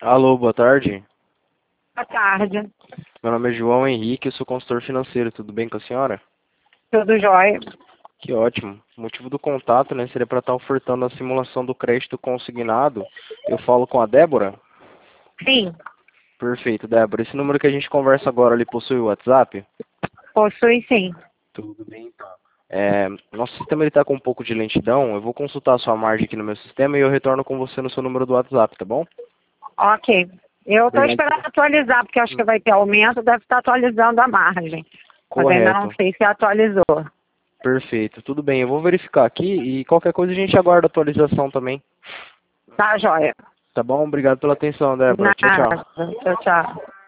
Alô, boa tarde. Boa tarde. Meu nome é João Henrique, eu sou consultor financeiro. Tudo bem com a senhora? Tudo jóia? Que ótimo. O motivo do contato, né, seria para estar ofertando a simulação do crédito consignado. Eu falo com a Débora? Sim, Perfeito, Débora. Esse número que a gente conversa agora, ele possui o WhatsApp? possui sim. Tudo bem, então. Nosso sistema está com um pouco de lentidão. Eu vou consultar a sua margem aqui no meu sistema e eu retorno com você no seu número do WhatsApp, tá bom? Ok. Eu estou Obrigado. esperando atualizar, porque acho que vai ter aumento, deve estar atualizando a margem. Mas ainda não Correto. sei se atualizou. Perfeito. Tudo bem, eu vou verificar aqui e qualquer coisa a gente aguarda a atualização também. Tá jóia. Tá bom? Obrigado pela atenção, Débora. Tchau, Nada. tchau. Tchau, tchau.